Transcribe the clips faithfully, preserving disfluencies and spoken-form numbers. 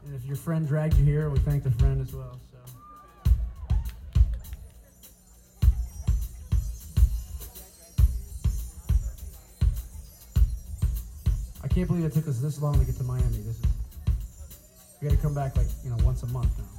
And if your friend dragged you here, we thank the friend as well. So. I can't believe it took us this long to get to Miami. This is we got to come back like you know once a month now.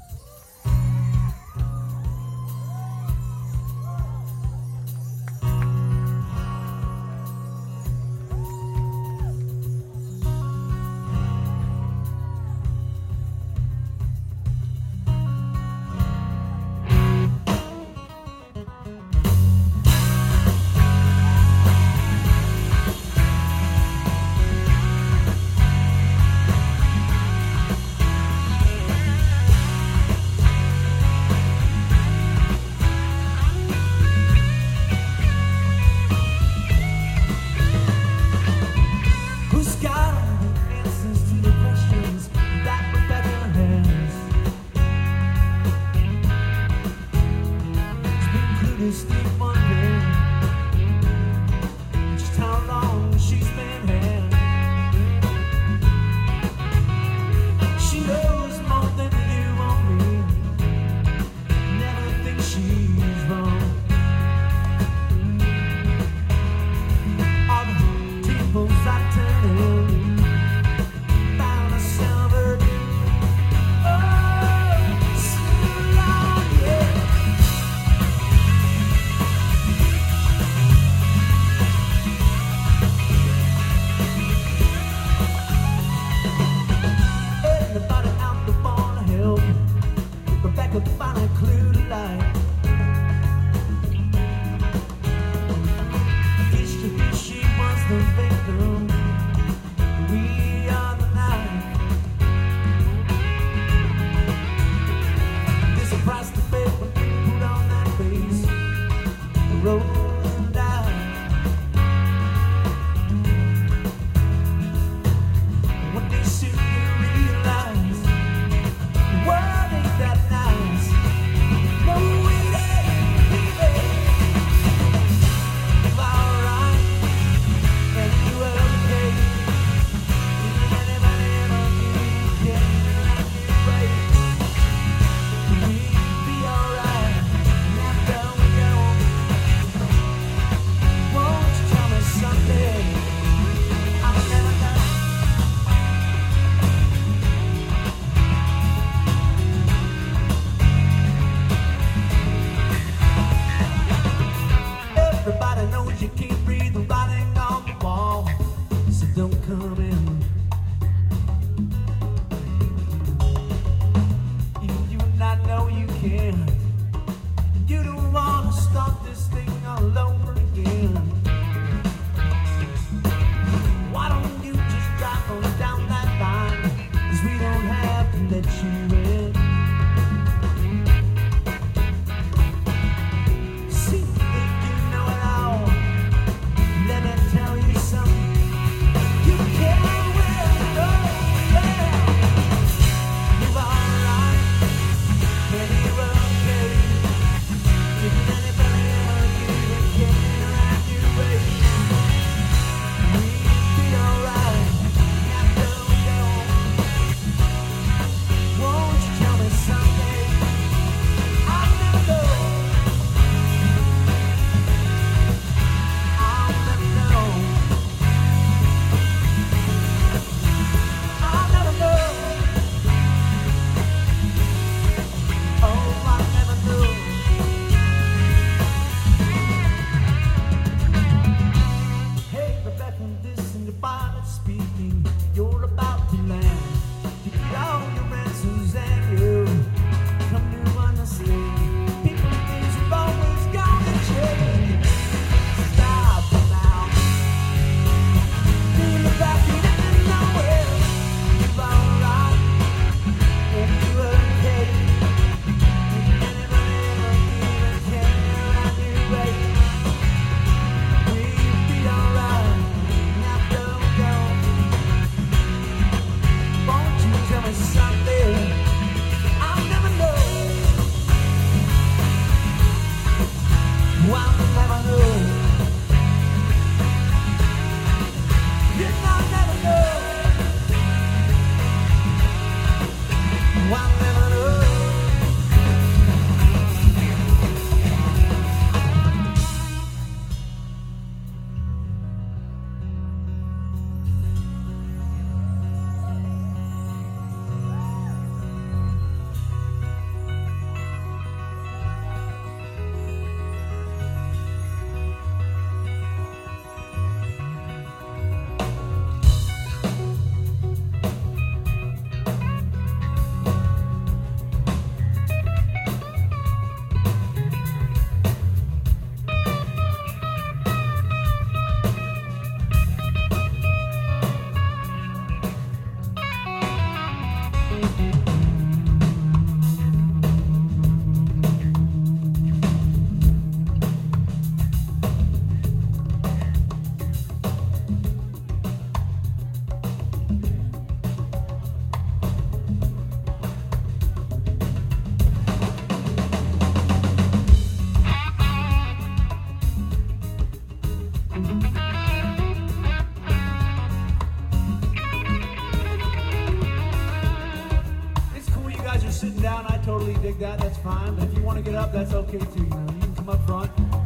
Sitting down, I totally dig that. That's fine. But if you want to get up, that's okay too. You know, you can come up front.